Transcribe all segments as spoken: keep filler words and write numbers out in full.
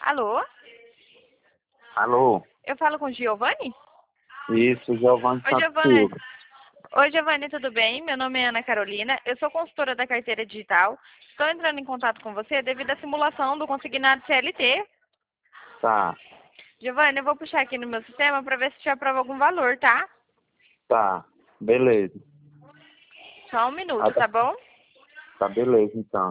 Alô? Alô? Eu falo com o Giovanni? Isso, Giovanni Oi, Santos Giovanni. Silva. Oi, Giovanni, tudo bem? Meu nome é Ana Carolina, eu sou consultora da carteira digital. Estou entrando em contato com você devido à simulação do consignado C L T. Tá, Giovanni, eu vou puxar aqui no meu sistema para ver se te aprova algum valor, tá? tá, beleza. Só um minuto, Ah, tá, tá bom? tá beleza, então.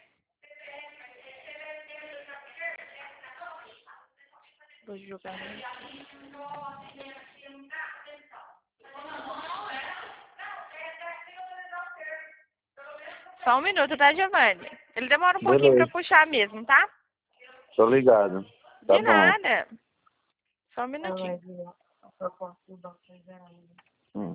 Vou jogar. Só um minuto, tá, Giovanni? Ele demora um pouquinho para Beleza, puxar mesmo, tá? tô ligado. Tá De bom. nada. Só um minutinho. Hum.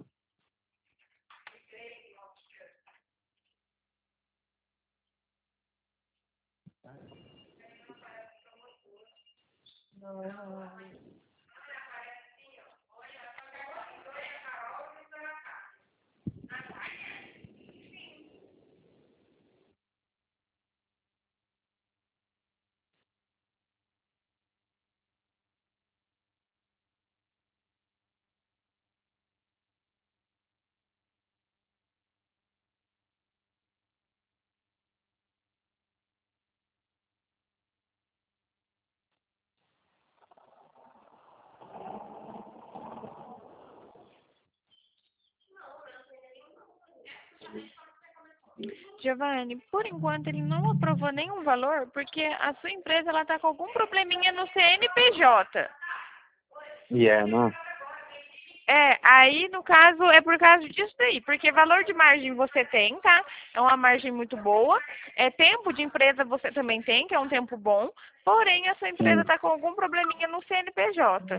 Giovanni, por enquanto ele não aprovou nenhum valor porque a sua empresa ela está com algum probleminha no C N P J. E é, né? É, aí no caso é por causa disso daí, porque valor de margem você tem, tá? É uma margem muito boa. É tempo de empresa você também tem, que é um tempo bom. Porém, a sua empresa Sim. está com algum probleminha no C N P J.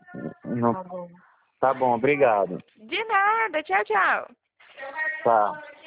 Não. Tá bom, obrigado. De nada, tchau, tchau. Tá.